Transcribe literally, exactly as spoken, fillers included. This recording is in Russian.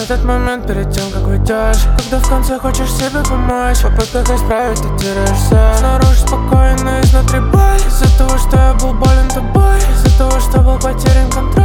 Этот момент перед тем, как уйдешь, когда в конце хочешь себе помочь, в попытках исправить ты теряешься. Снаружи спокойно, изнутри боль, из-за того, что я был болен тобой, из-за того, что был потерян контроль.